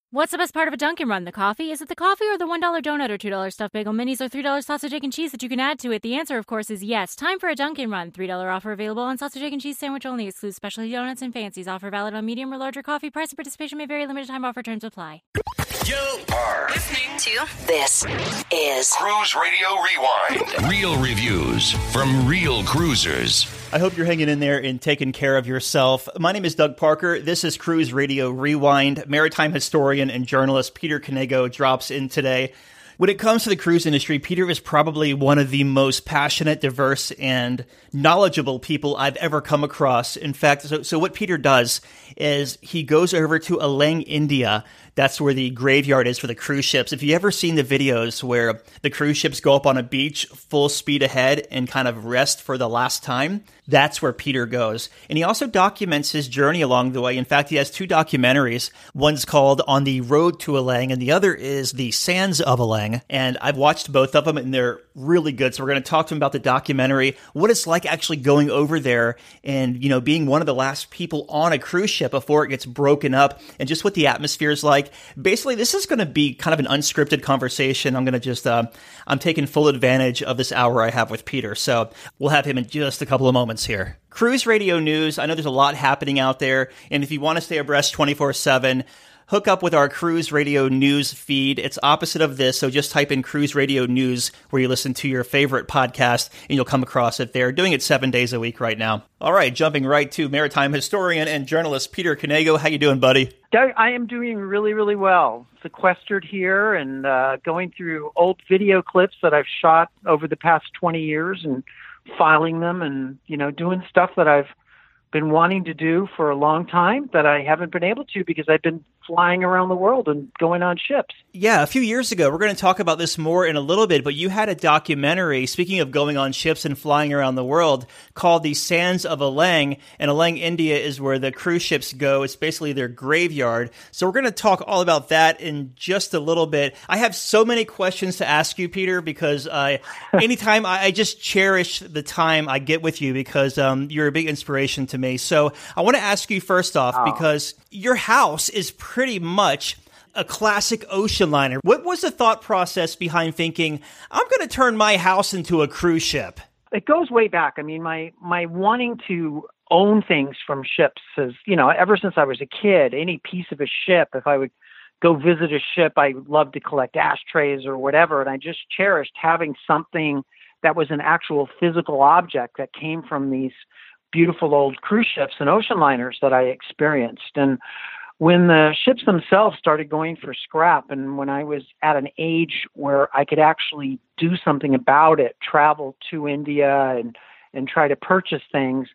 What's the best part of a Dunkin' Run? The coffee? Is it the coffee or the $1 donut or $2 stuffed bagel minis or $3 sausage, egg, and cheese that you can add to it? The answer, of course, is yes. Time for a Dunkin' Run. $3 offer available on sausage, egg, and cheese sandwich only. Excludes specialty donuts and fancies. Offer valid on medium or larger coffee. Price and participation may vary. Limited time offer. Terms apply. You are listening to This is Cruise Radio Rewind. Real reviews from real cruisers. I hope you're hanging in there and taking care of yourself. My name is Doug Parker. This is Cruise Radio Rewind. Maritime historian and journalist Peter Canego drops in today. When it comes to the cruise industry, Peter is probably one of the most passionate, diverse, and knowledgeable people I've ever come across. In fact, so what Peter does is he goes over to Alang, India. That's where the graveyard is for the cruise ships. If you ever seen the videos where the cruise ships go up on a beach full speed ahead and kind of rest for the last time, that's where Peter goes. And he also documents his journey along the way. In fact, he has two documentaries. One's called On the Road to Alang, and the other is The Sands of Alang. And I've watched both of them, and they're really good. So we're going to talk to him about the documentary, what it's like actually going over there and, you know, being one of the last people on a cruise ship before it gets broken up, and just what the atmosphere is like. Basically, this is going to be kind of an unscripted conversation. I'm going to just, I'm taking full advantage of this hour I have with Peter. So we'll have him in just a couple of moments here. Cruise Radio News. I know there's a lot happening out there. And if you want to stay abreast 24/7, hook up with our Cruise Radio News feed. It's opposite of this, so just type in Cruise Radio News where you listen to your favorite podcast, and you'll come across it there. Doing it 7 days a week right now. All right, jumping right to maritime historian and journalist Peter Canego. How you doing, buddy? Doug, I am doing really, really well. Sequestered here and going through old video clips that I've shot over the past 20 years and filing them and, you know, doing stuff that I've been wanting to do for a long time that I haven't been able to because I've been flying around the world and going on ships. Yeah, a few years ago, we're going to talk about this more in a little bit, but you had a documentary, speaking of going on ships and flying around the world, called The Sands of Alang, and Alang, India is where the cruise ships go. It's basically their graveyard. So we're going to talk all about that in just a little bit. I have so many questions to ask you, Peter, because anytime I just cherish the time I get with you because you're a big inspiration to me. So I want to ask you first off, because your house is pretty much a classic ocean liner. What was the thought process behind thinking, I'm going to turn my house into a cruise ship? It goes way back. I mean, my wanting to own things from ships is, you know, ever since I was a kid, any piece of a ship, if I would go visit a ship, I loved to collect ashtrays or whatever. And I just cherished having something that was an actual physical object that came from these beautiful old cruise ships and ocean liners that I experienced. And when the ships themselves started going for scrap, and when I was at an age where I could actually do something about it, travel to India and try to purchase things,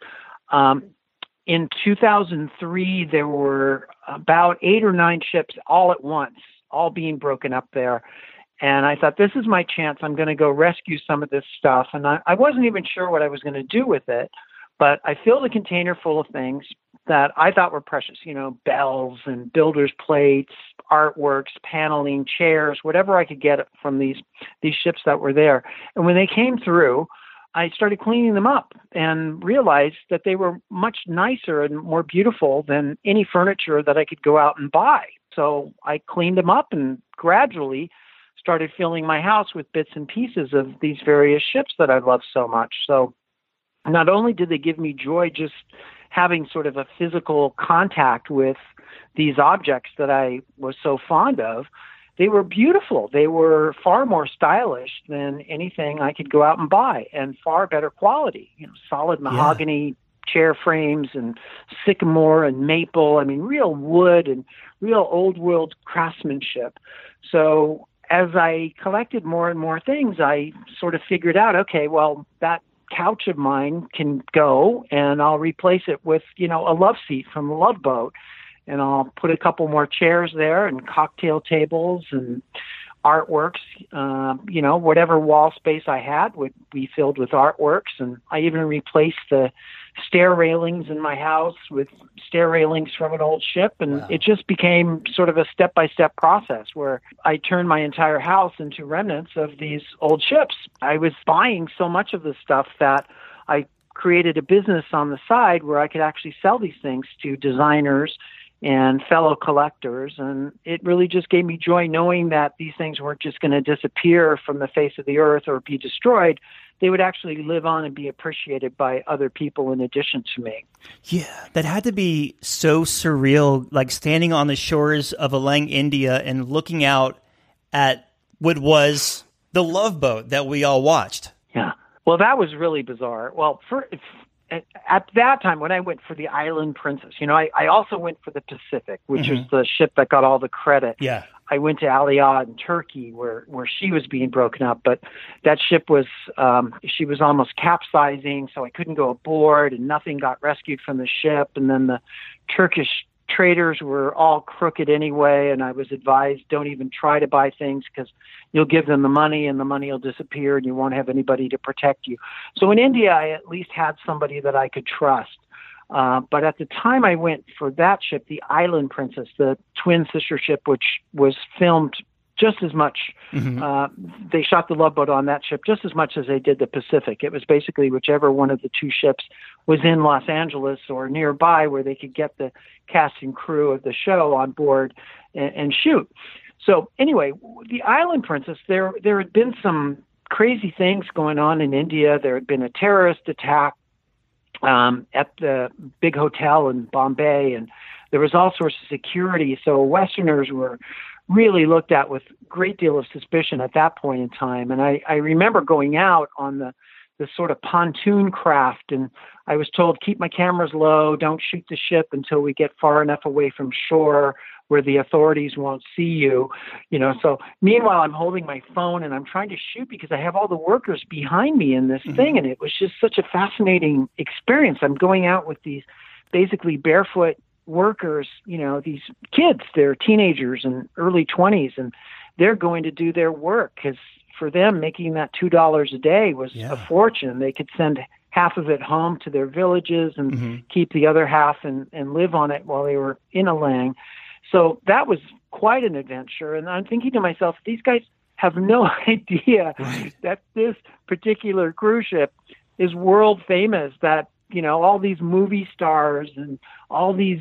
in 2003, there were about 8 or 9 ships all at once, all being broken up there. And I thought, this is my chance. I'm going to go rescue some of this stuff. And I wasn't even sure what I was going to do with it. But I filled a container full of things that I thought were precious, you know, bells and builder's plates, artworks, paneling, chairs, whatever I could get from these ships that were there. And when they came through, I started cleaning them up and realized that they were much nicer and more beautiful than any furniture that I could go out and buy. So I cleaned them up and gradually started filling my house with bits and pieces of these various ships that I love so much. So not only did they give me joy just having sort of a physical contact with these objects that I was so fond of, they were beautiful. They were far more stylish than anything I could go out and buy, and far better quality, you know, solid mahogany chair frames and sycamore and maple. I mean, real wood and real old world craftsmanship. So as I collected more and more things, I sort of figured out, okay, well, that couch of mine can go, and I'll replace it with, you know, a love seat from the Love Boat, and I'll put a couple more chairs there and cocktail tables and artworks. You know, whatever wall space I had would be filled with artworks, and I even replaced the stair railings in my house with stair railings from an old ship. And it just became sort of a step-by-step process where I turned my entire house into remnants of these old ships. I was buying so much of this stuff that I created a business on the side where I could actually sell these things to designers and fellow collectors. And it really just gave me joy knowing that these things weren't just going to disappear from the face of the earth or be destroyed. They would actually live on and be appreciated by other people in addition to me. Yeah, that had to be so surreal, like standing on the shores of Alang, India, and looking out at what was the Love Boat that we all watched. Yeah. Well, that was really bizarre. Well, at that time, when I went for the Island Princess, I also went for the Pacific, which is the ship that got all the credit. Yeah. I went to Aliyah in Turkey, where she was being broken up, but that ship was she was almost capsizing, so I couldn't go aboard, and nothing got rescued from the ship. And then the Turkish traders were all crooked anyway, and I was advised, don't even try to buy things because you'll give them the money and the money will disappear and you won't have anybody to protect you. So in India, I at least had somebody that I could trust. But at the time I went for that ship, the Island Princess, the twin sister ship, which was filmed just as much, they shot the Love Boat on that ship just as much as they did the Pacific. It was basically whichever one of the two ships was in Los Angeles or nearby where they could get the cast and crew of the show on board and shoot. So anyway, the Island Princess, there had been some crazy things going on in India. There had been a terrorist attack at the big hotel in Bombay, and there was all sorts of security. So Westerners were really looked at with a great deal of suspicion at that point in time. And I remember going out on the sort of pontoon craft, and I was told, keep my cameras low, don't shoot the ship until we get far enough away from shore where the authorities won't see you. So meanwhile, I'm holding my phone and I'm trying to shoot because I have all the workers behind me in this thing. And it was just such a fascinating experience. I'm going out with these basically barefoot workers, these kids, they're teenagers and early 20s, and they're going to do their work because for them, making that $2 a day was a fortune. They could send half of it home to their villages and keep the other half and live on it while they were in Alang. So that was quite an adventure. And I'm thinking to myself, these guys have no idea that this particular cruise ship is world famous, that, all these movie stars and all these,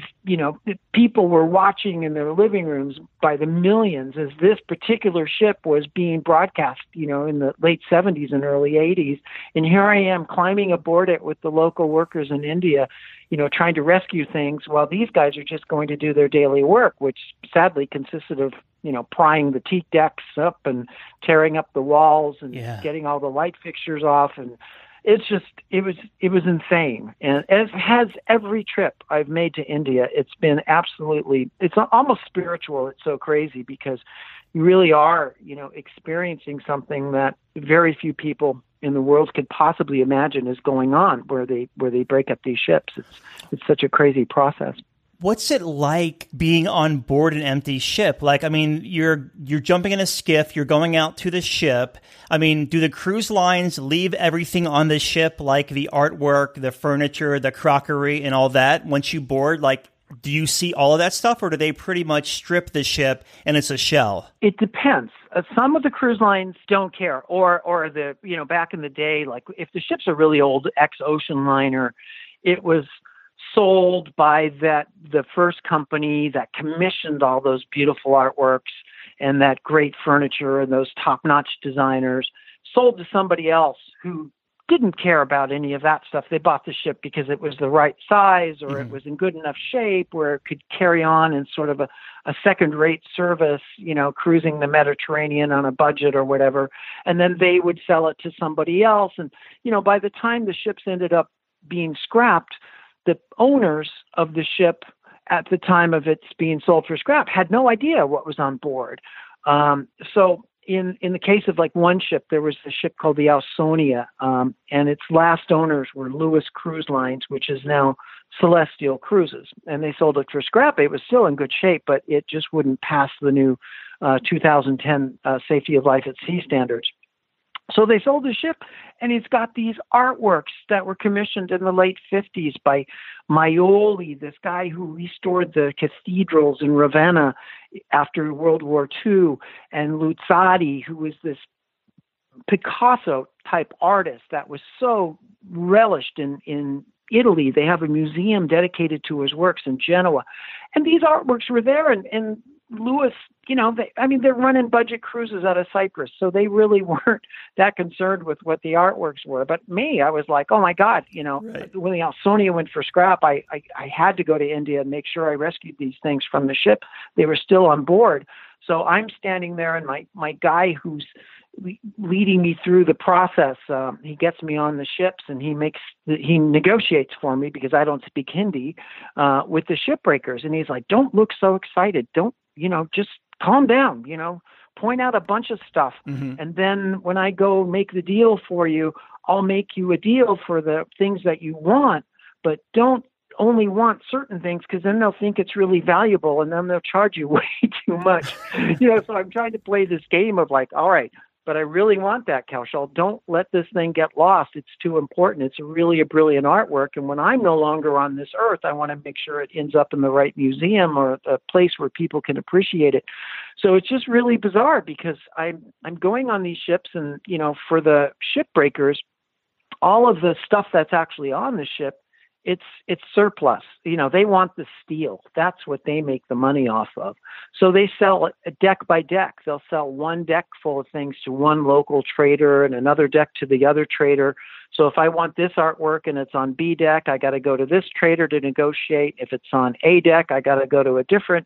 people were watching in their living rooms by the millions as this particular ship was being broadcast, in the late 70s and early 80s. And here I am climbing aboard it with the local workers in India, trying to rescue things while these guys are just going to do their daily work, which sadly consisted of, prying the teak decks up and tearing up the walls and getting all the light fixtures off. And it's just, it was insane. And as has every trip I've made to India, it's been it's almost spiritual. It's so crazy because you really are, experiencing something that very few people in the world could possibly imagine is going on where they break up these ships. It's such a crazy process. What's it like being on board an empty ship? Like, I mean, you're jumping in a skiff, you're going out to the ship. I mean, do the cruise lines leave everything on the ship, like the artwork, the furniture, the crockery, and all that once you board? Like, do you see all of that stuff, or do they pretty much strip the ship and it's a shell? It depends. Some of the cruise lines don't care, or the, back in the day, like if the ship's a really old ex-ocean liner, it was sold by the first company that commissioned all those beautiful artworks and that great furniture and those top-notch designers, sold to somebody else who didn't care about any of that stuff. They bought the ship because it was the right size, or it was in good enough shape where it could carry on in sort of a second-rate service, cruising the Mediterranean on a budget or whatever. And then they would sell it to somebody else. And, by the time the ships ended up being scrapped, the owners of the ship at the time of its being sold for scrap had no idea what was on board. So in the case of like one ship, there was a ship called the Ausonia, and its last owners were Lewis Cruise Lines, which is now Celestial Cruises. And they sold it for scrap. It was still in good shape, but it just wouldn't pass the new 2010 Safety of Life at Sea standards. So they sold the ship, and it's got these artworks that were commissioned in the late 50s by Maioli, this guy who restored the cathedrals in Ravenna after World War II, and Luzzati, who was this Picasso-type artist that was so relished in Italy. They have a museum dedicated to his works in Genoa. And these artworks were there. And Lewis, they're running budget cruises out of Cyprus. So they really weren't that concerned with what the artworks were. But me, I was like, oh my God, Right. when the Alsonia went for scrap, I had to go to India and make sure I rescued these things from the ship. They were still on board. So I'm standing there, and my guy who's leading me through the process, he gets me on the ships, and he negotiates for me because I don't speak Hindi with the shipbreakers. And he's like, don't look so excited. Don't, just calm down, point out a bunch of stuff. Mm-hmm. And then when I go make the deal for you, I'll make you a deal for the things that you want, but don't only want certain things, because then they'll think it's really valuable, and then they'll charge you way too much. So I'm trying to play this game of like, all right, but I really want that, Kaushal. Don't let this thing get lost. It's too important. It's really a brilliant artwork. And when I'm no longer on this earth, I want to make sure it ends up in the right museum or a place where people can appreciate it. So it's just really bizarre, because I'm going on these ships, and, for the shipbreakers, all of the stuff that's actually on the ship, it's surplus. They want the steel. That's what they make the money off of. So they sell a deck by deck. They'll sell one deck full of things to one local trader and another deck to the other trader. So if I want this artwork and it's on B deck, I got to go to this trader to negotiate. If it's on A deck, I got to go to a different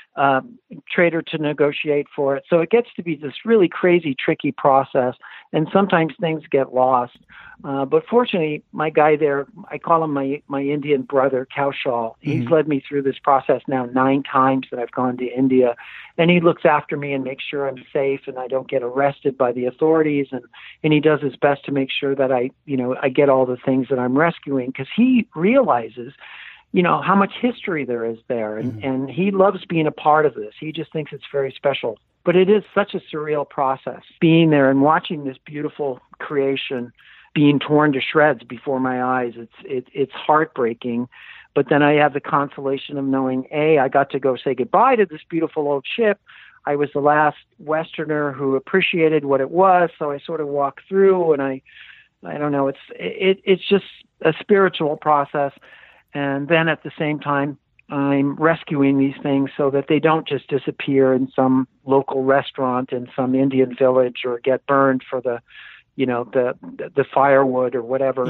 trader to negotiate for it. So it gets to be this really crazy, tricky process, and sometimes things get lost. But fortunately, my guy there, I call him my Indian brother, Kaushal. He's led me through this process now 9 times that I've gone to India, and he looks after me and makes sure I'm safe and I don't get arrested by the authorities, and he does his best to make sure that I get all the things that I'm rescuing, because he realizes how much history there is there. And he loves being a part of this. He just thinks it's very special. But it is such a surreal process, being there and watching this beautiful creation being torn to shreds before my eyes. It's heartbreaking. But then I have the consolation of knowing, I got to go say goodbye to this beautiful old ship. I was the last Westerner who appreciated what it was. So I sort of walk through, and I don't know, it's just a spiritual process. And then at the same time, I'm rescuing these things so that they don't just disappear in some local restaurant in some Indian village or get burned for the firewood or whatever.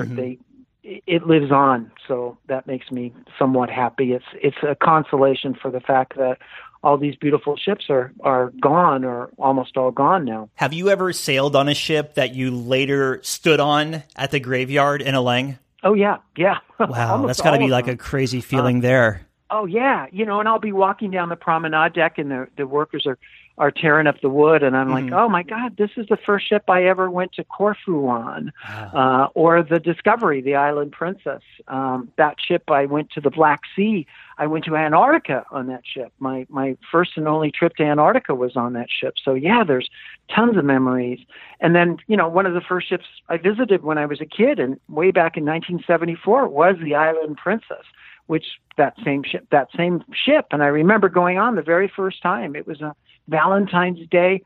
It lives on. So that makes me somewhat happy. It's a consolation for the fact that all these beautiful ships are gone, or almost all gone now. Have you ever sailed on a ship that you later stood on at the graveyard in Alang? Oh, yeah. Wow, that's got to be like a crazy feeling there. Oh, yeah. And I'll be walking down the promenade deck, and the workers are tearing up the wood, and I'm like, oh, my God, this is the first ship I ever went to Corfu on, or the Discovery, the Island Princess. That ship, I went to the Black Sea. I went to Antarctica on that ship. My first and only trip to Antarctica was on that ship. So, yeah, there's tons of memories. And then, one of the first ships I visited when I was a kid, and way back in 1974, was the Island Princess, which that same ship. And I remember going on the very first time. It was a Valentine's Day,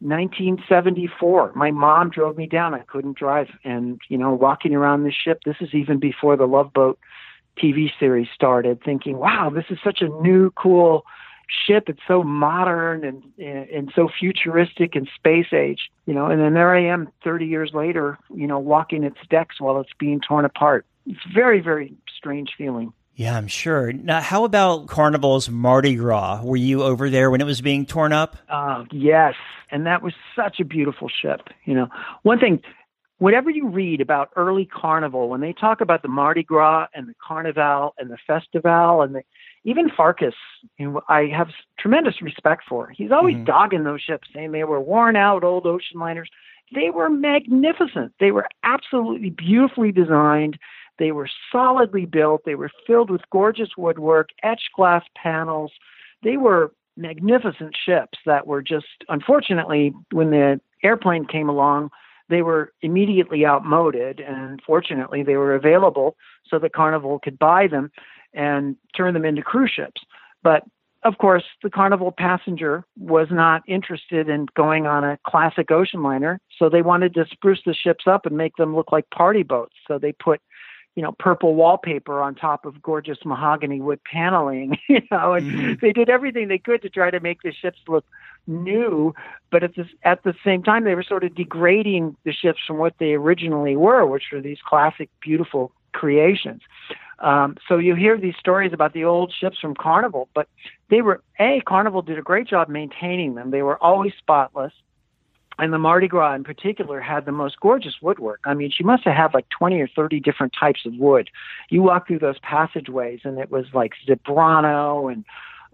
1974. My mom drove me down. I couldn't drive. And, walking around the ship, this is even before the Love Boat TV series started, thinking, wow, this is such a new, cool ship. It's so modern and so futuristic and space age, and then there I am 30 years later, walking its decks while it's being torn apart. It's very, very strange feeling. Yeah, I'm sure. Now, how about Carnival's Mardi Gras? Were you over there when it was being torn up? Yes. And that was such a beautiful ship. One thing, whatever you read about early Carnival, when they talk about the Mardi Gras and the Carnival and the Festival and even Farkas, I have tremendous respect for. He's always dogging those ships, saying they were worn out old ocean liners. They were magnificent. They were absolutely beautifully designed. They were solidly built. They were filled with gorgeous woodwork, etched glass panels. They were magnificent ships that were just, unfortunately, when the airplane came along, they were immediately outmoded. And fortunately, they were available so that Carnival could buy them and turn them into cruise ships. But of course, the Carnival passenger was not interested in going on a classic ocean liner. So they wanted to spruce the ships up and make them look like party boats. So they put purple wallpaper on top of gorgeous mahogany wood paneling, and they did everything they could to try to make the ships look new, but at the same time, they were sort of degrading the ships from what they originally were, which were these classic, beautiful creations. So you hear these stories about the old ships from Carnival, but Carnival did a great job maintaining them. They were always spotless. And the Mardi Gras in particular had the most gorgeous woodwork. I mean, she must have had like 20 or 30 different types of wood. You walk through those passageways and it was like zebrano and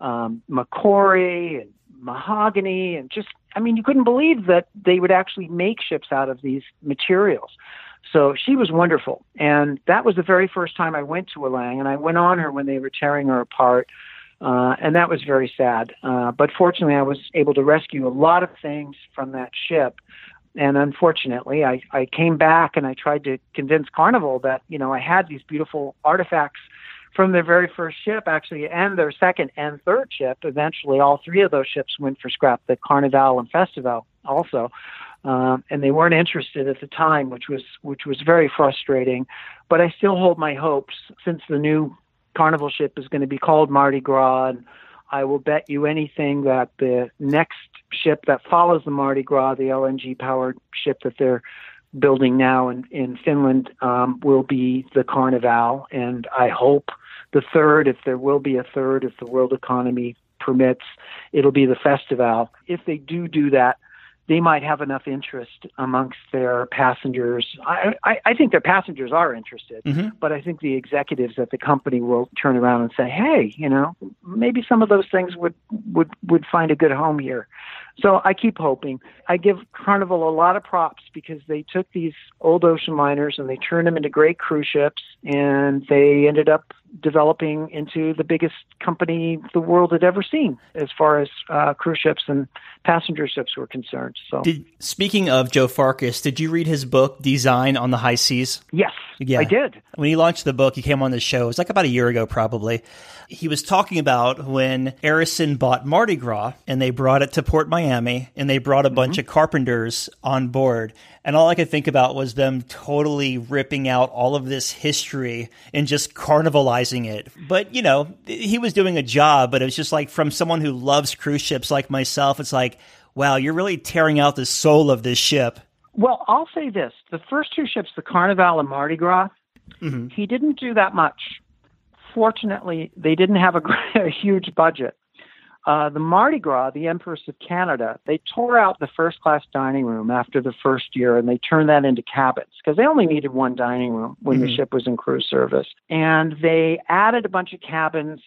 macquarie and mahogany and you couldn't believe that they would actually make ships out of these materials. So she was wonderful. And that was the very first time I went to Alang, and I went on her when they were tearing her apart. And that was very sad. But fortunately, I was able to rescue a lot of things from that ship. And unfortunately, I came back and I tried to convince Carnival that, I had these beautiful artifacts from their very first ship, actually, and their second and third ship. Eventually, all three of those ships went for scrap, the Carnival and Festival also. And they weren't interested at the time, which was very frustrating. But I still hold my hopes, since the new Carnival ship is going to be called Mardi Gras, and I will bet you anything that the next ship that follows the Mardi Gras, the LNG-powered ship that they're building now in Finland, will be the Carnival. And I hope the third, if there will be a third, if the world economy permits, it'll be the Festival. If they do that, they might have enough interest amongst their passengers. I think their passengers are interested, but I think the executives at the company will turn around and say, hey, maybe some of those things would find a good home here. So I keep hoping. I give Carnival a lot of props because they took these old ocean liners and they turned them into great cruise ships, and they ended up developing into the biggest company the world had ever seen as far as cruise ships and passenger ships were concerned. So, speaking of Joe Farkas, did you read his book, Design on the High Seas? Yes, I did. When he launched the book, he came on the show. It was like about a year ago, probably. He was talking about when Arison bought Mardi Gras and they brought it to Port Miami and they brought a bunch of carpenters on board. And all I could think about was them totally ripping out all of this history and just carnivalizing it. But, he was doing a job, but it was just like, from someone who loves cruise ships like myself, it's like, wow, you're really tearing out the soul of this ship. Well, I'll say this. The first two ships, the Carnival and Mardi Gras, he didn't do that much. Fortunately, they didn't have a huge budget. The Mardi Gras, the Empress of Canada, they tore out the first-class dining room after the first year, and they turned that into cabins because they only needed one dining room when the ship was in cruise service. And they added a bunch of cabins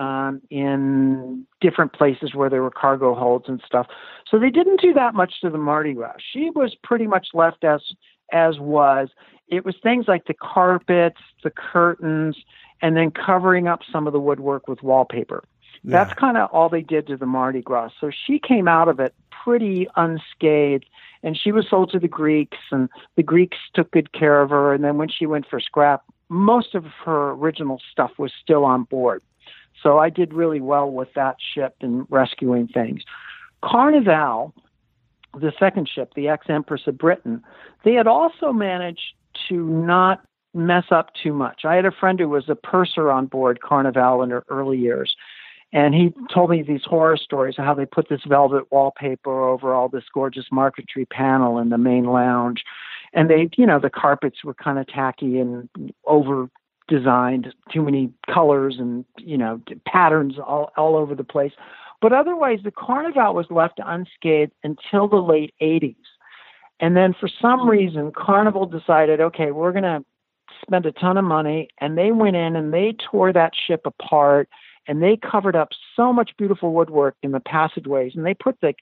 in different places where there were cargo holds and stuff. So they didn't do that much to the Mardi Gras. She was pretty much left as was. It was things like the carpets, the curtains, and then covering up some of the woodwork with wallpaper. Yeah. That's kind of all they did to the Mardi Gras. So she came out of it pretty unscathed, and she was sold to the Greeks, and the Greeks took good care of her. And then when she went for scrap, most of her original stuff was still on board. So I did really well with that ship in rescuing things. Carnival, the second ship, the ex-Empress of Britain, they had also managed to not mess up too much. I had a friend who was a purser on board Carnival in her early years, and he told me these horror stories of how they put this velvet wallpaper over all this gorgeous marquetry panel in the main lounge. And they, the carpets were kind of tacky and over designed, too many colors and, patterns all over the place. But otherwise, the Carnival was left unscathed until the late 80s. And then for some reason, Carnival decided, okay, we're going to spend a ton of money. And they went in and they tore that ship apart, and they covered up so much beautiful woodwork in the passageways. And they put the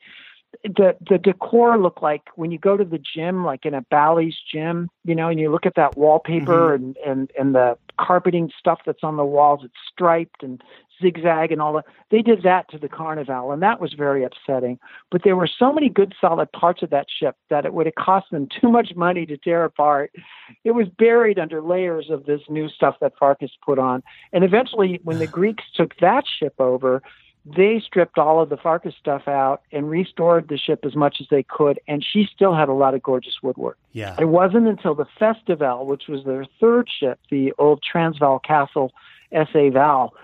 decor looked like when you go to the gym, like in a Bally's gym, and you look at that wallpaper and the carpeting stuff that's on the walls, it's striped and zigzag and all that. They did that to the Carnival, and that was very upsetting. But there were so many good solid parts of that ship that it would have cost them too much money to tear apart. It was buried under layers of this new stuff that Farkas put on. And eventually, when the Greeks took that ship over, They stripped all of the Farkas stuff out and restored the ship as much as they could, and she still had a lot of gorgeous woodwork. Yeah. It wasn't until the Festival, which was their third ship, the old Transvaal Castle S.A. Val,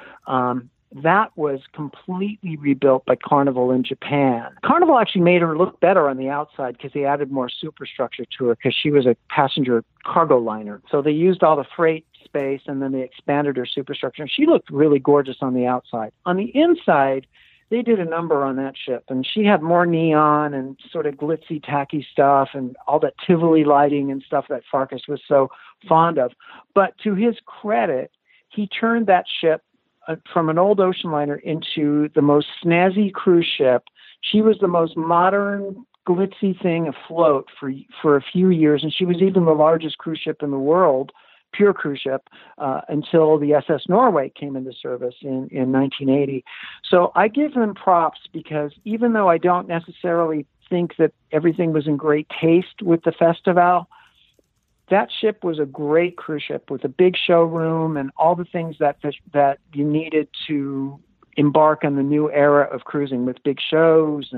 that was completely rebuilt by Carnival in Japan. Carnival actually made her look better on the outside because they added more superstructure to her because she was a passenger cargo liner. So they used all the freight space and then they expanded her superstructure. And she looked really gorgeous on the outside. On the inside, they did a number on that ship, and she had more neon and sort of glitzy, tacky stuff and all that Tivoli lighting and stuff that Farkas was so fond of. But to his credit, he turned that ship from an old ocean liner into the most snazzy cruise ship. She was the most modern, glitzy thing afloat for a few years, and she was even the largest cruise ship in the world, pure cruise ship, until the SS Norway came into service in 1980. So I give them props because even though I don't necessarily think that everything was in great taste with the Festival, that ship was a great cruise ship with a big showroom and all the things that you needed to embark on the new era of cruising, with big shows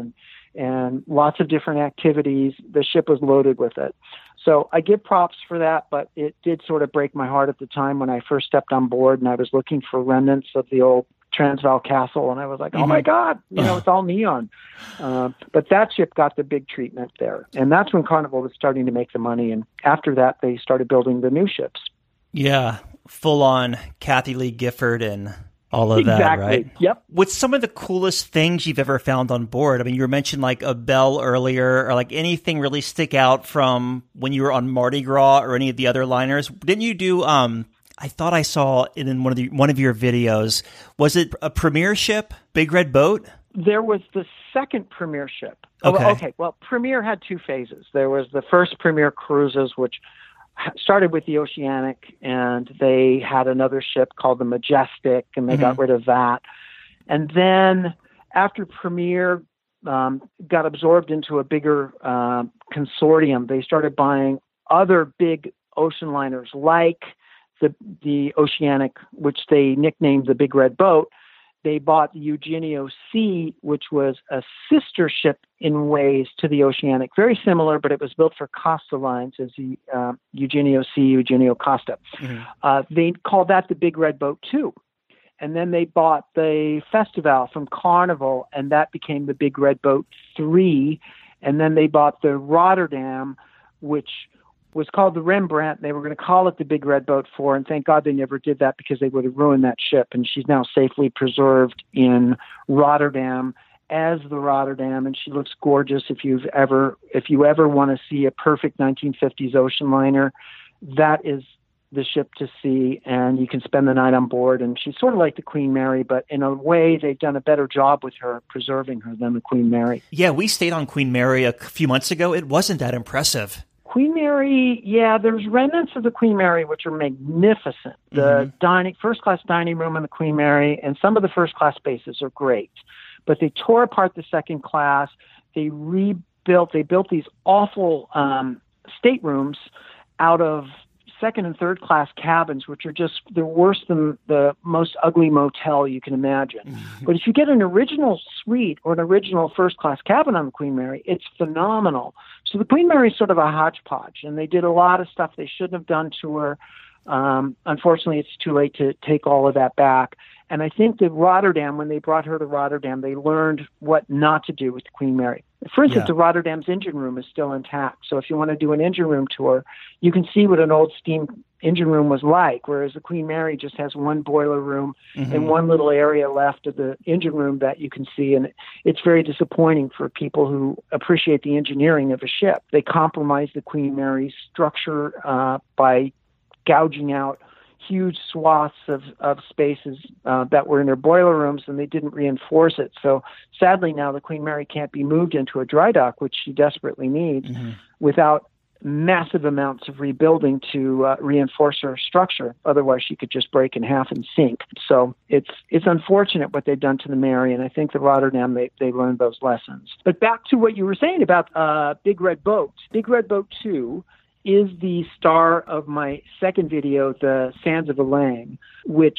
and lots of different activities. The ship was loaded with it. So I give props for that, but it did sort of break my heart at the time when I first stepped on board and I was looking for remnants of the old Transvaal Castle, and I was like, oh my God, it's all neon. But that ship got the big treatment there. And that's when Carnival was starting to make the money. And after that, they started building the new ships. Yeah, full on Kathy Lee Gifford and all of that, right? Yep. What's some of the coolest things you've ever found on board? I mean, you mentioned like a bell earlier, or like anything really stick out from when you were on Mardi Gras or any of the other liners? Didn't you do, I thought I saw it in one of your videos. Was it a Premier ship, Big Red Boat? There was the second Premier ship. Okay. Well, Premier had two phases. There was the first Premier Cruises, which started with the Oceanic, and they had another ship called the Majestic, and they got rid of that. And then after Premier got absorbed into a bigger consortium, they started buying other big ocean liners like the Oceanic, which they nicknamed the Big Red Boat. They bought the Eugenio C, which was a sister ship in ways to the Oceanic. Very similar, but it was built for Costa Lines as the Eugenio C, Eugenio Costa. They called that the Big Red Boat 2. And then they bought the Festival from Carnival, and that became the Big Red Boat 3. And then they bought the Rotterdam, which was called the Rembrandt. They were going to call it the Big Red Boat 4, and thank God they never did that because they would have ruined that ship. And she's now safely preserved in Rotterdam as the Rotterdam, and she looks gorgeous. If you ever want to see a perfect 1950s ocean liner, that is the ship to see, and you can spend the night on board. And she's sort of like the Queen Mary, but in a way they've done a better job with her, preserving her, than the Queen Mary. Yeah, we stayed on Queen Mary a few months ago. It wasn't that impressive. Queen Mary, yeah, there's remnants of the Queen Mary which are magnificent. The first-class dining room in the Queen Mary and some of the first-class spaces are great. But they tore apart the second class. They built these awful staterooms out of second and third class cabins, which are they're worse than the most ugly motel you can imagine. But if you get an original suite or an original first class cabin on the Queen Mary, it's phenomenal. So the Queen Mary is sort of a hodgepodge, and they did a lot of stuff they shouldn't have done to her. Unfortunately, it's too late to take all of that back. And I think that Rotterdam, when they brought her to Rotterdam, they learned what not to do with the Queen Mary. For instance, the Rotterdam's engine room is still intact. So if you want to do an engine room tour, you can see what an old steam engine room was like, whereas the Queen Mary just has one boiler room and one little area left of the engine room that you can see. And it's very disappointing for people who appreciate the engineering of a ship. They compromised the Queen Mary's structure by gouging out huge swaths of spaces that were in their boiler rooms, and they didn't reinforce it. So sadly now the Queen Mary can't be moved into a dry dock, which she desperately needs, without massive amounts of rebuilding to reinforce her structure. Otherwise she could just break in half and sink. So it's unfortunate what they've done to the Mary, and I think the Rotterdam, they learned those lessons. But back to what you were saying about Big Red Boat. Big Red Boat 2 is the star of my second video, The Sands of Elaine, which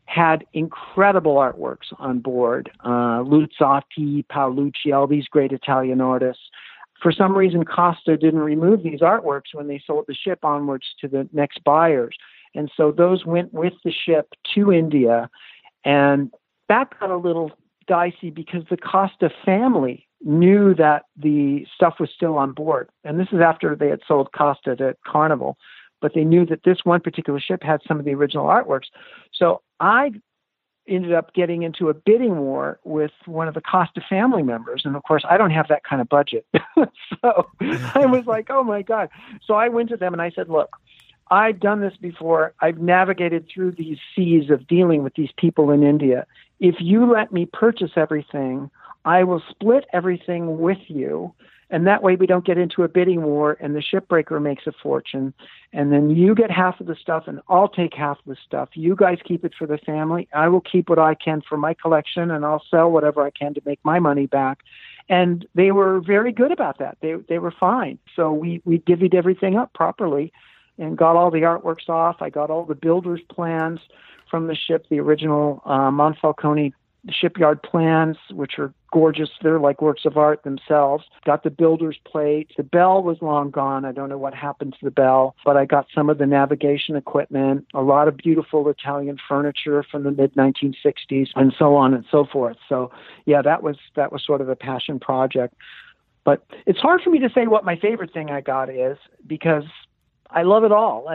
had incredible artworks on board. Luzzati, Paolucci, all these great Italian artists. For some reason, Costa didn't remove these artworks when they sold the ship onwards to the next buyers. And so those went with the ship to India. And that got a little dicey because the Costa family knew that the stuff was still on board. And this is after they had sold Costa to Carnival. But they knew that this one particular ship had some of the original artworks. So I ended up getting into a bidding war with one of the Costa family members. And of course, I don't have that kind of budget. So I was like, oh my God. So I went to them and I said, look, I've done this before. I've navigated through these seas of dealing with these people in India. If you let me purchase everything, I will split everything with you. And that way we don't get into a bidding war and the shipbreaker makes a fortune. And then you get half of the stuff and I'll take half of the stuff. You guys keep it for the family. I will keep what I can for my collection and I'll sell whatever I can to make my money back. And they were very good about that. They were fine. So we divvied everything up properly and got all the artworks off. I got all the builder's plans from the ship, the original Monfalcone shipyard plans, which are gorgeous. They're like works of art themselves. Got the builder's plate. The bell was long gone. I don't know what happened to the bell, but I got some of the navigation equipment, a lot of beautiful Italian furniture from the mid-1960s, and so on and so forth. So yeah, that was sort of a passion project. But it's hard for me to say what my favorite thing I got is because I love it all.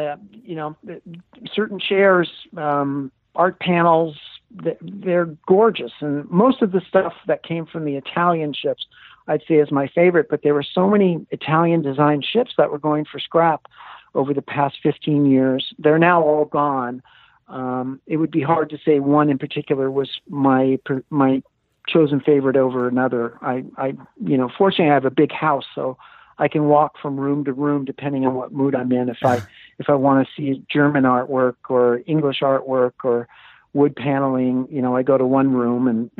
Certain chairs, art panels, they're gorgeous. And most of the stuff that came from the Italian ships, I'd say is my favorite. But there were so many Italian designed ships that were going for scrap over the past 15 years. They're now all gone. It would be hard to say one in particular was my chosen favorite over another. Fortunately I have a big house, so I can walk from room to room depending on what mood I'm in. If I want to see German artwork or English artwork or wood paneling, I go to one room and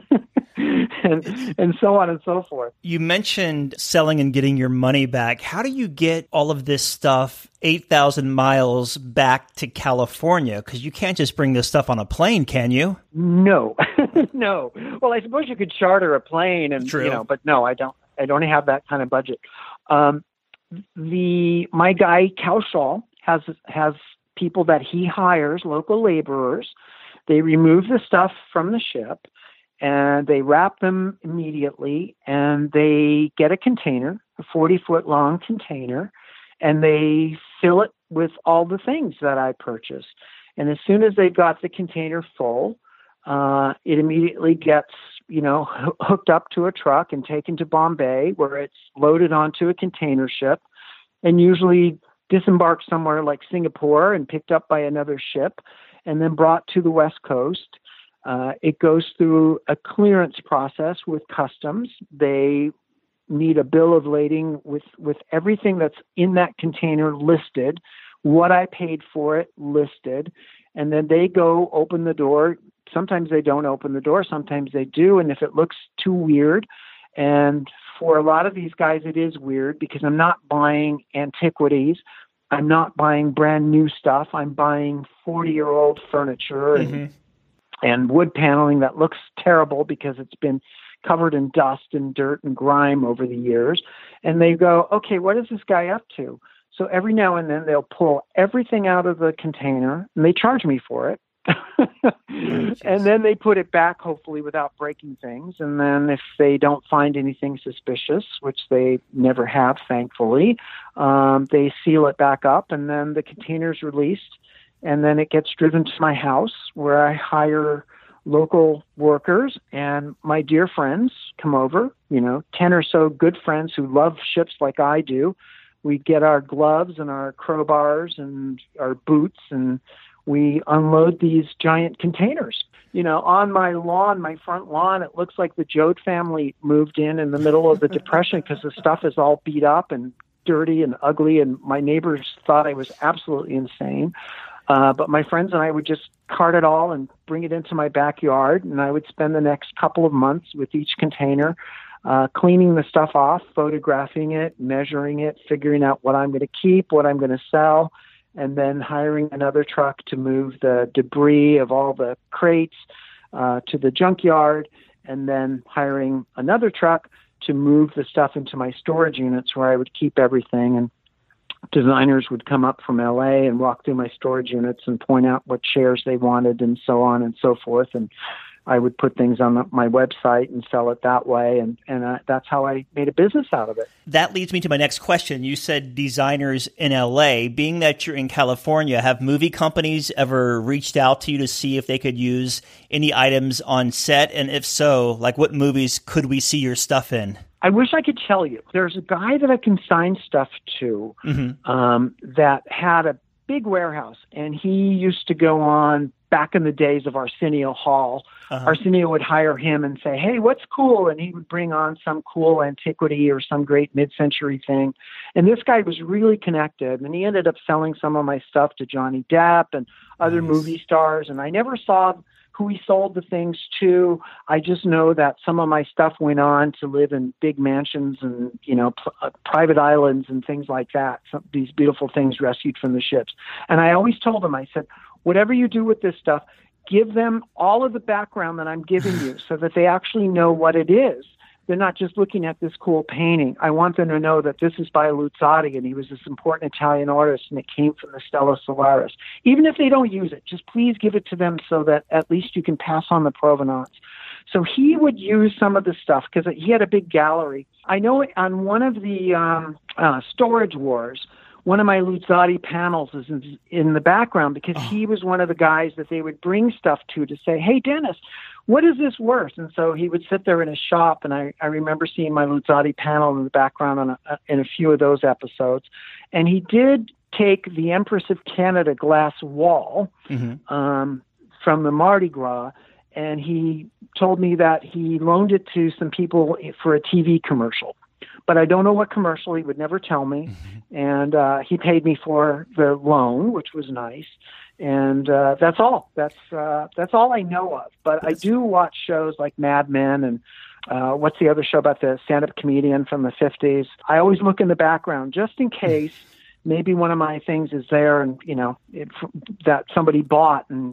and so on and so forth. You mentioned selling and getting your money back. How do you get all of this stuff 8,000 miles back to California? Because you can't just bring this stuff on a plane, can you? No, no. Well, I suppose you could charter a plane, and True. But no, I don't. I don't have that kind of budget. My guy Kaushal has people that he hires, local laborers. They remove the stuff from the ship and they wrap them immediately, and they get a container, a 40-foot long container, and they fill it with all the things that I purchased. And as soon as they've got the container full, it immediately gets, hooked up to a truck and taken to Bombay, where it's loaded onto a container ship and usually disembarked somewhere like Singapore and picked up by another ship and then brought to the West Coast. It goes through a clearance process with customs. They need a bill of lading with everything that's in that container listed, what I paid for it listed, and then they go open the door. Sometimes they don't open the door, sometimes they do, and if it looks too weird, and for a lot of these guys it is weird because I'm not buying antiquities, I'm not buying brand new stuff, I'm buying 40-year-old furniture and wood paneling that looks terrible because it's been covered in dust and dirt and grime over the years. And they go, okay, what is this guy up to? So every now and then they'll pull everything out of the container and they charge me for it. And then they put it back, hopefully without breaking things. And then if they don't find anything suspicious, which they never have, thankfully, they seal it back up, and then the container's released, and then it gets driven to my house where I hire local workers, and my dear friends come over, 10 or so good friends who love ships like I do. We get our gloves and our crowbars and our boots, and we unload these giant containers. On my lawn, my front lawn, it looks like the Joad family moved in the middle of the Depression because the stuff is all beat up and dirty and ugly, and my neighbors thought I was absolutely insane. But my friends and I would just cart it all and bring it into my backyard, and I would spend the next couple of months with each container, cleaning the stuff off, photographing it, measuring it, figuring out what I'm going to keep, what I'm going to sell, and then hiring another truck to move the debris of all the crates to the junkyard, and then hiring another truck to move the stuff into my storage units where I would keep everything. And designers would come up from LA and walk through my storage units and point out what chairs they wanted and so on and so forth. And I would put things on my website and sell it that way. And that's how I made a business out of it. That leads me to my next question. You said designers in LA. Being that you're in California, have movie companies ever reached out to you to see if they could use any items on set? And if so, like what movies could we see your stuff in? I wish I could tell you. There's a guy that I can sign stuff to that had a big warehouse, and he used to go on back in the days of Arsenio Hall. Arsenio would hire him and say, hey, what's cool? And he would bring on some cool antiquity or some great mid-century thing. And this guy was really connected, and he ended up selling some of my stuff to Johnny Depp and other movie stars. And I never saw who he sold the things to. I just know that some of my stuff went on to live in big mansions and, private islands and things like that. These beautiful things rescued from the ships. And I always told him, I said, whatever you do with this stuff, give them all of the background that I'm giving you so that they actually know what it is. They're not just looking at this cool painting. I want them to know that this is by Luzzati, and he was this important Italian artist, and it came from the Stella Solaris. Even if they don't use it, just please give it to them so that at least you can pass on the provenance. So he would use some of the stuff because he had a big gallery. I know on one of the Storage Wars, one of my Luzzati panels is in the background because he was one of the guys that they would bring stuff to say, hey, Dennis, what is this worth? And so he would sit there in his shop, and I remember seeing my Luzzati panel in the background in a few of those episodes. And he did take the Empress of Canada glass wall from the Mardi Gras, and he told me that he loaned it to some people for a TV commercial. But I don't know what commercial. He would never tell me. And he paid me for the loan, which was nice. And that's all. That's all I know of. But I do watch shows like Mad Men and what's the other show about the stand-up comedian from the 50s. I always look in the background just in case maybe one of my things is there and, that somebody bought and,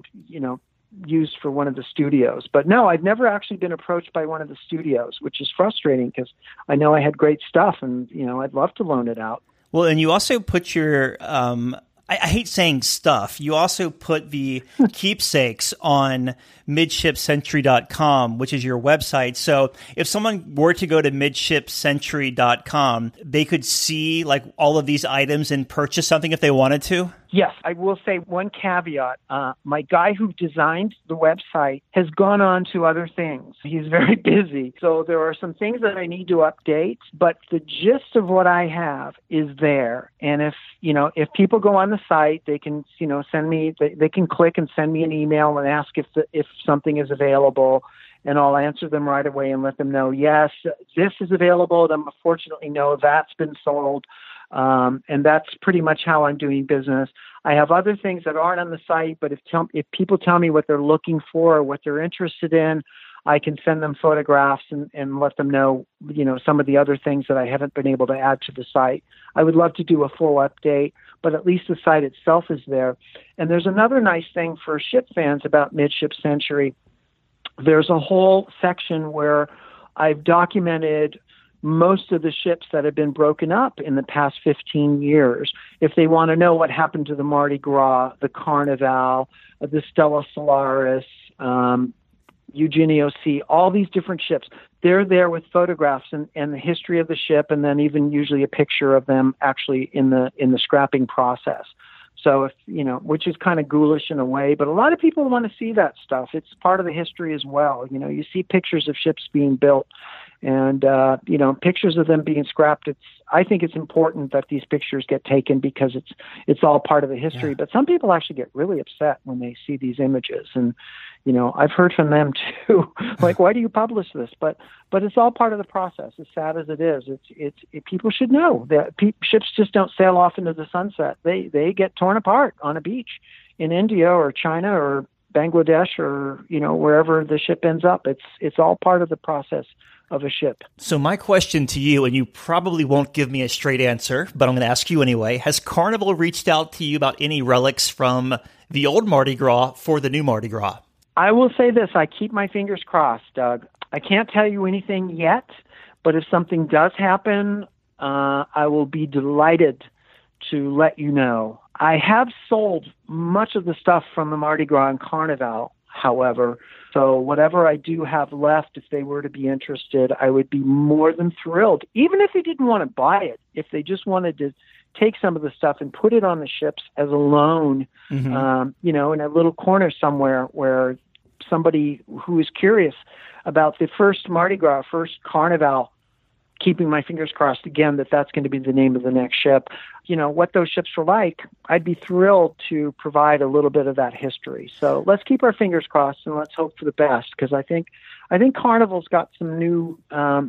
used for one of the studios. But no, I've never actually been approached by one of the studios, which is frustrating because I know I had great stuff and, I'd love to loan it out. Well, and you also put your, I hate saying stuff. You also put the keepsakes on midshipcentury.com, which is your website. So if someone were to go to midshipcentury.com, they could see like all of these items and purchase something if they wanted to? Yes, I will say one caveat. My guy who designed the website has gone on to other things. He's very busy. So there are some things that I need to update, but the gist of what I have is there. And if people go on the site, they can, send me, they can click and send me an email and ask if something is available. And I'll answer them right away and let them know, yes, this is available. And unfortunately, no, that's been sold. And that's pretty much how I'm doing business. I have other things that aren't on the site, but if people tell me what they're looking for or what they're interested in, I can send them photographs and let them know, some of the other things that I haven't been able to add to the site. I would love to do a full update, but at least the site itself is there. And there's another nice thing for ship fans about Midship Century. There's a whole section where I've documented most of the ships that have been broken up in the past 15 years. If they want to know what happened to the Mardi Gras, the Carnival, the Stella Solaris, Eugenio C, all these different ships, they're there with photographs and the history of the ship, and then even usually a picture of them actually in the scrapping process. So if, which is kind of ghoulish in a way, but a lot of people want to see that stuff. It's part of the history as well. You see pictures of ships being built and, pictures of them being scrapped. I think it's important that these pictures get taken because it's all part of the history. Yeah. But some people actually get really upset when they see these images. And, I've heard from them too, like, why do you publish this? But it's all part of the process. As sad as it is, people should know that ships just don't sail off into the sunset. They get torn apart on a beach in India or China or Bangladesh or, wherever the ship ends up. It's all part of the process of a ship. So my question to you, and you probably won't give me a straight answer, but I'm going to ask you anyway, has Carnival reached out to you about any relics from the old Mardi Gras for the new Mardi Gras? I will say this, I keep my fingers crossed, Doug. I can't tell you anything yet, but if something does happen, I will be delighted to let you know. I have sold much of the stuff from the Mardi Gras and Carnival, however, so whatever I do have left, if they were to be interested, I would be more than thrilled. Even if they didn't want to buy it, if they just wanted to take some of the stuff and put it on the ships as a loan, in a little corner somewhere where somebody who is curious about the first Mardi Gras, first Carnival, keeping my fingers crossed again that that's going to be the name of the next ship. What those ships were like, I'd be thrilled to provide a little bit of that history. So let's keep our fingers crossed and let's hope for the best, because I think Carnival's got some new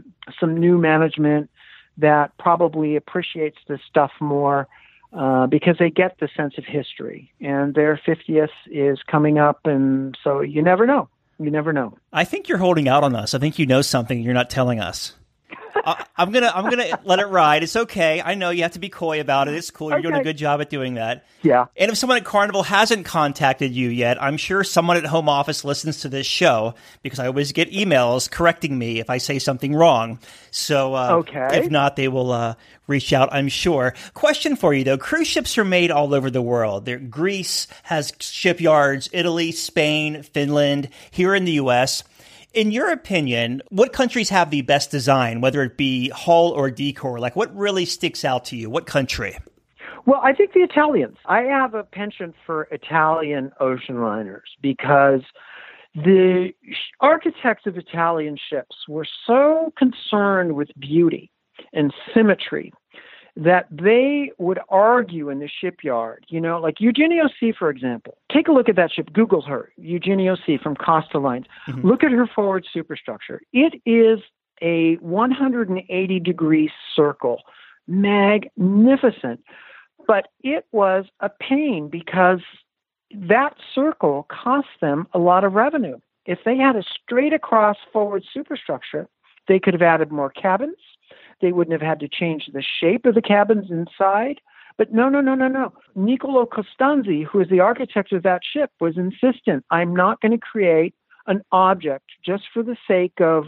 management that probably appreciates this stuff more because they get the sense of history, and their 50th is coming up, and so you never know. You never know. I think you're holding out on us. I think you know something you're not telling us. I'm gonna let it ride. It's okay. I know you have to be coy about it. It's cool. You're doing a good job at doing that. Yeah. And if someone at Carnival hasn't contacted you yet, I'm sure someone at home office listens to this show, because I always get emails correcting me if I say something wrong. So if not, they will reach out, I'm sure. Question for you, though. Cruise ships are made all over the world. Greece has shipyards, Italy, Spain, Finland, here in the U.S. In your opinion, what countries have the best design, whether it be hull or decor? Like, what really sticks out to you? What country? Well, I think the Italians. I have a penchant for Italian ocean liners because the architects of Italian ships were so concerned with beauty and symmetry that they would argue in the shipyard, like Eugenio C., for example. Take a look at that ship. Google her, Eugenio C. from Costa Lines. Mm-hmm. Look at her forward superstructure. It is a 180-degree circle. Magnificent. But it was a pain because that circle cost them a lot of revenue. If they had a straight across forward superstructure, they could have added more cabins. They wouldn't have had to change the shape of the cabins inside. But no. Niccolo Costanzi, who is the architect of that ship, was insistent. I'm not going to create an object just for the sake of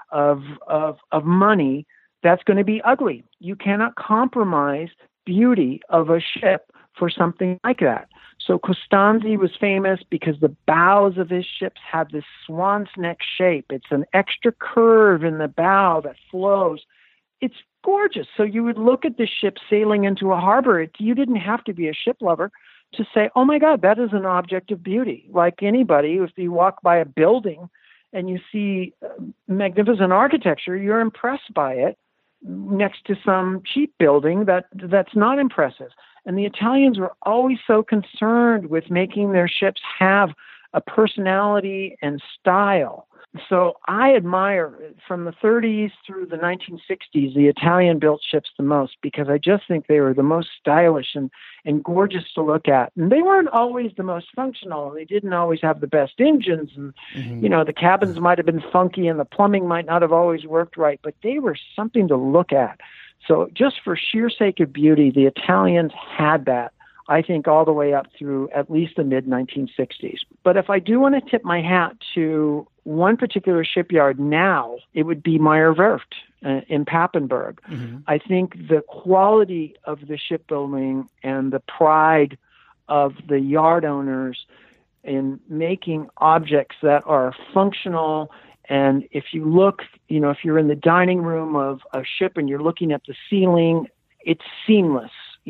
money that's going to be ugly. You cannot compromise beauty of a ship for something like that. So Costanzi was famous because the bows of his ships had this swan's neck shape. It's an extra curve in the bow that flows. It's gorgeous. So you would look at the ship sailing into a harbor. You didn't have to be a ship lover to say, oh my God, that is an object of beauty. Like anybody, if you walk by a building and you see magnificent architecture, you're impressed by it next to some cheap building that's not impressive. And the Italians were always so concerned with making their ships have a personality and style. So I admire, from the 30s through the 1960s, the Italian-built ships the most, because I just think they were the most stylish and gorgeous to look at. And they weren't always the most functional. They didn't always have the best engines. And, the cabins might have been funky and the plumbing might not have always worked right, but they were something to look at. So just for sheer sake of beauty, the Italians had that, I think, all the way up through at least the mid-1960s. But if I do want to tip my hat to one particular shipyard now, it would be Meyer Werft in Papenburg. Mm-hmm. I think the quality of the shipbuilding and the pride of the yard owners in making objects that are functional. And if you look, if you're in the dining room of a ship and you're looking at the ceiling, it's seamless.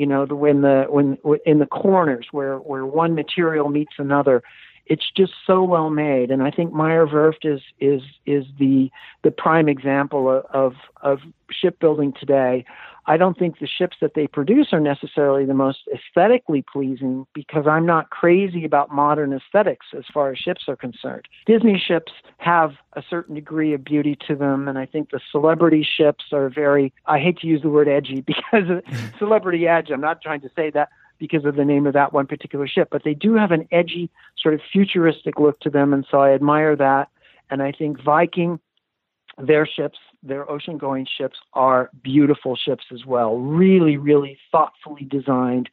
When in the corners where one material meets another, it's just so well made. And I think Meyer Werft is the prime example of shipbuilding today. I don't think the ships that they produce are necessarily the most aesthetically pleasing, because I'm not crazy about modern aesthetics as far as ships are concerned. Disney ships have a certain degree of beauty to them, and I think the celebrity ships are I hate to use the word edgy because of celebrity edge. I'm not trying to say that because of the name of that one particular ship, but they do have an edgy, sort of futuristic look to them, and so I admire that. And I think Viking, their ships, their ocean-going ships are beautiful ships as well. Really, really thoughtfully designed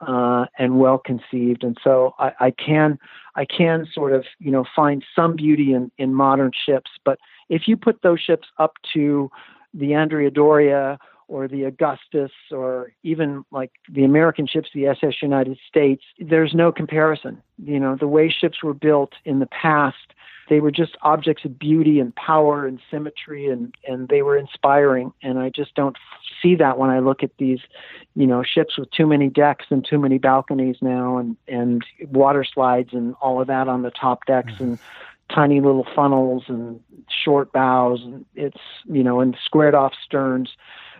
and well conceived. And so I can sort of, find some beauty in modern ships. But if you put those ships up to the Andrea Doria or the Augustus, or even like the American ships, the SS United States, there's no comparison. The way ships were built in the past, they were just objects of beauty and power and symmetry, and they were inspiring. And I just don't see that when I look at these, ships with too many decks and too many balconies now, and water slides and all of that on the top decks, and tiny little funnels and short bows, and it's, and squared off sterns.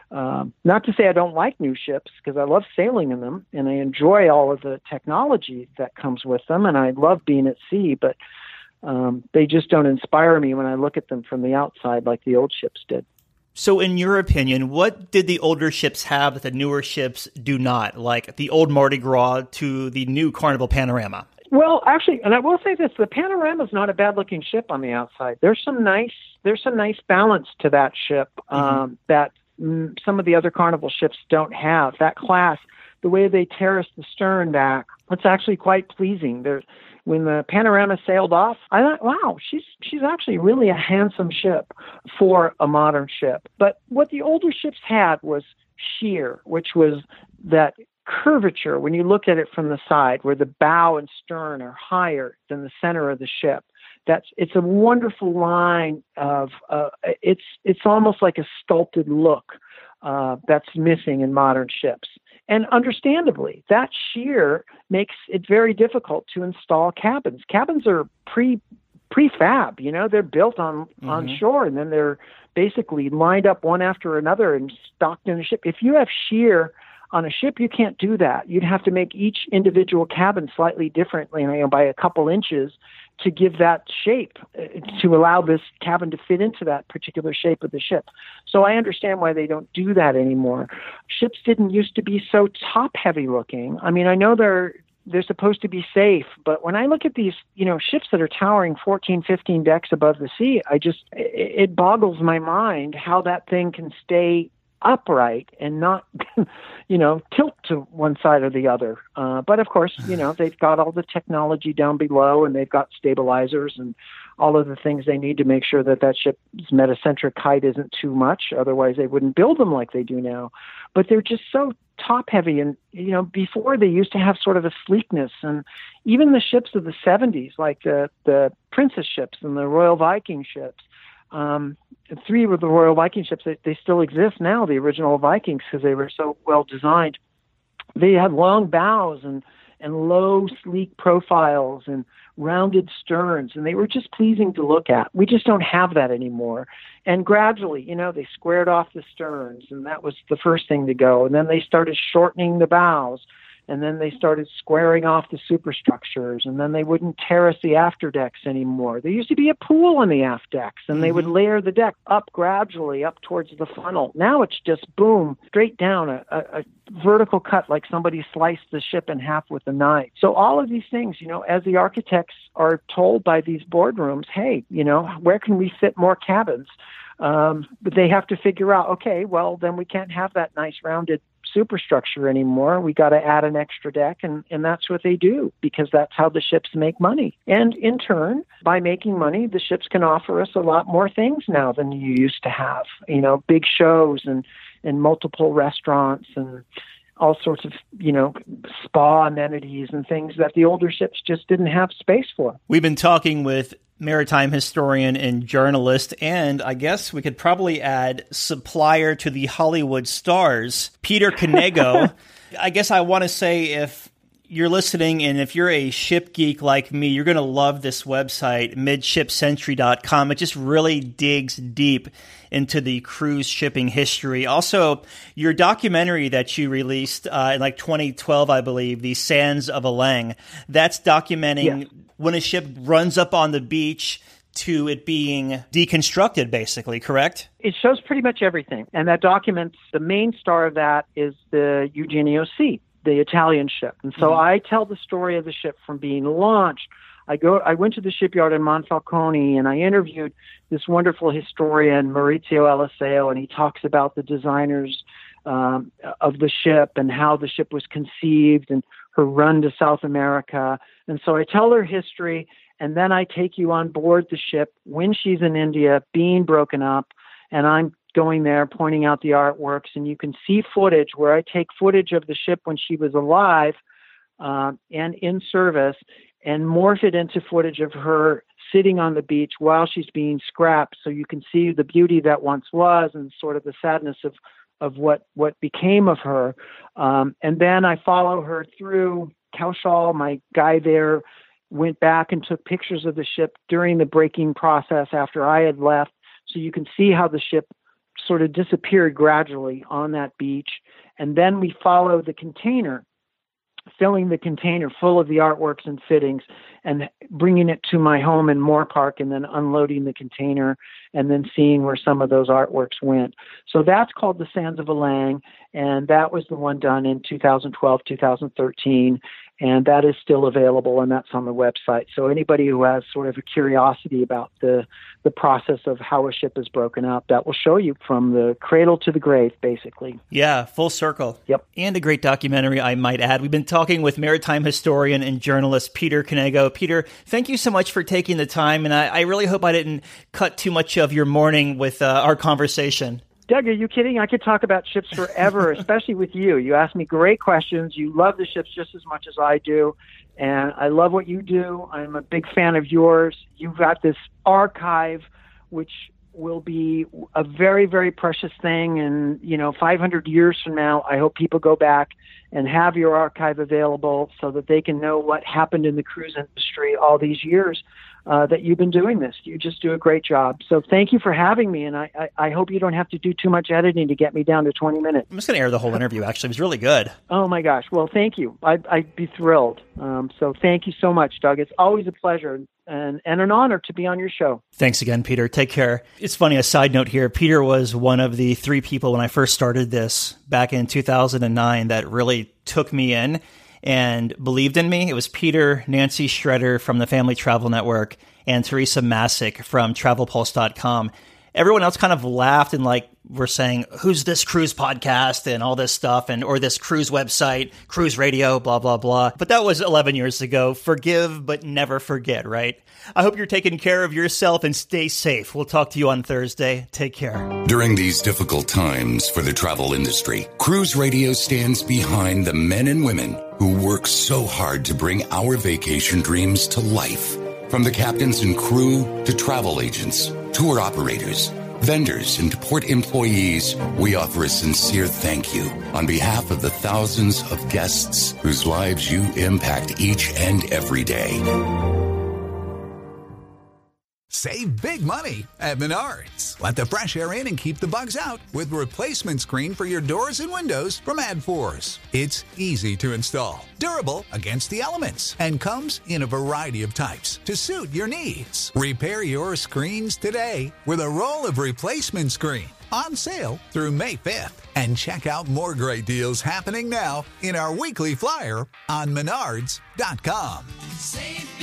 Not to say I don't like new ships, because I love sailing in them and I enjoy all of the technology that comes with them, and I love being at sea, but they just don't inspire me when I look at them from the outside like the old ships did. So in your opinion, what did the older ships have that the newer ships do not, like the old Mardi Gras to the new Carnival Panorama? Well, actually, and I will say this, the Panorama is not a bad-looking ship on the outside. There's some nice balance to that ship that some of the other Carnival ships don't have. That class, the way they terrace the stern back, it's actually quite pleasing. When the Panorama sailed off, I thought, wow, she's actually really a handsome ship for a modern ship. But what the older ships had was sheer, which was that curvature when you look at it from the side, where the bow and stern are higher than the center of the ship. It's a wonderful line of it's almost like a sculpted look that's missing in modern ships. And understandably, that sheer makes it very difficult to install cabins. Cabins are prefab, they're built on shore, and then they're basically lined up one after another and stocked in a ship. If you have sheer on a ship, you can't do that. You'd have to make each individual cabin slightly differently, by a couple inches, to give that shape, to allow this cabin to fit into that particular shape of the ship. So I understand why they don't do that anymore. Ships didn't used to be so top-heavy looking. I know they're supposed to be safe, but when I look at these, ships that are towering 14, 15 decks above the sea, it boggles my mind how that thing can stay upright and not, tilt to one side or the other. But of course, they've got all the technology down below, and they've got stabilizers and all of the things they need to make sure that ship's metacentric height isn't too much. Otherwise, they wouldn't build them like they do now. But they're just so top heavy. And, before they used to have sort of a sleekness, and even the ships of the 70s, like the Princess ships and the Royal Viking ships, three of the Royal Viking ships, they still exist now, the original Vikings, because they were so well designed. They had long bows and low, sleek profiles and rounded sterns, and they were just pleasing to look at. We just don't have that anymore. And gradually, they squared off the sterns, and that was the first thing to go. And then they started shortening the bows, and then they started squaring off the superstructures, and then they wouldn't terrace the after decks anymore. There used to be a pool on the aft decks, and they would layer the deck up gradually up towards the funnel. Now it's just boom, straight down, a vertical cut like somebody sliced the ship in half with a knife. So all of these things, as the architects are told by these boardrooms, hey, where can we fit more cabins? But they have to figure out, okay, well, then we can't have that nice rounded superstructure anymore. We got to add an extra deck, and that's what they do, because that's how the ships make money. And in turn, by making money, the ships can offer us a lot more things now than you used to have. Big shows and multiple restaurants and all sorts of, spa amenities and things that the older ships just didn't have space for. We've been talking with maritime historian and journalist, and I guess we could probably add supplier to the Hollywood stars, Peter Canego. I guess I want to say, if you're listening and if you're a ship geek like me, you're going to love this website, midshipcentury.com. It just really digs deep into the cruise shipping history. Also, your documentary that you released in 2012, I believe, The Sands of Alang, that's documenting when a ship runs up on the beach to it being deconstructed, basically, correct? It shows pretty much everything. And that documents, the main star of that is the Eugenio C, the Italian ship. And so I tell the story of the ship from being launched I went to the shipyard in Monfalcone, and I interviewed this wonderful historian, Maurizio Eliseo, and he talks about the designers of the ship and how the ship was conceived and her run to South America. And so I tell her history, and then I take you on board the ship when she's in India, being broken up, and I'm going there, pointing out the artworks, and you can see footage where I take footage of the ship when she was alive and in service, and morph it into footage of her sitting on the beach while she's being scrapped. So you can see the beauty that once was and sort of the sadness of what became of her. And then I follow her through. Kaushal, my guy there, went back and took pictures of the ship during the breaking process after I had left. So you can see how the ship sort of disappeared gradually on that beach. And then we follow the container, filling the container full of the artworks and fittings and bringing it to my home in Moore Park, and then unloading the container and then seeing where some of those artworks went. So that's called The Sands of Alang, and that was the one done in 2012, 2013, and that is still available, and that's on the website. So anybody who has sort of a curiosity about the process of how a ship is broken up, that will show you from the cradle to the grave, basically. Yeah, full circle. Yep. And a great documentary, I might add. We've been talking with maritime historian and journalist Peter Kanago. Peter, thank you so much for taking the time, and I really hope I didn't cut too much of your morning with our conversation. Doug, are you kidding? I could talk about ships forever, especially with you. You ask me great questions. You love the ships just as much as I do, and I love what you do. I'm a big fan of yours. You've got this archive, which will be a very, very precious thing. And, 500 years from now, I hope people go back and have your archive available so that they can know what happened in the cruise industry all these years that you've been doing this. You just do a great job. So thank you for having me, and I hope you don't have to do too much editing to get me down to 20 minutes. I'm just going to air the whole interview, actually. It was really good. Oh, my gosh. Well, thank you. I'd be thrilled. So thank you so much, Doug. It's always a pleasure and an honor to be on your show. Thanks again, Peter. Take care. It's funny, a side note here. Peter was one of the 3 people when I first started this back in 2009 that really took me in and believed in me. It was Peter, Nancy Schroeder from the Family Travel Network, and Teresa Masick from TravelPulse.com. Everyone else kind of laughed and were saying, who's this cruise podcast and all this stuff, or this cruise website, cruise radio, blah, blah, blah. But that was 11 years ago. Forgive, but never forget, right? I hope you're taking care of yourself and stay safe. We'll talk to you on Thursday. Take care. During these difficult times for the travel industry, Cruise Radio stands behind the men and women who work so hard to bring our vacation dreams to life. From the captains and crew to travel agents, tour operators, vendors, and port employees, we offer a sincere thank you on behalf of the thousands of guests whose lives you impact each and every day. Save big money at Menards. Let the fresh air in and keep the bugs out with replacement screen for your doors and windows from AdForce. It's easy to install, durable against the elements, and comes in a variety of types to suit your needs. Repair your screens today with a roll of replacement screen on sale through May 5th. And check out more great deals happening now in our weekly flyer on Menards.com. Save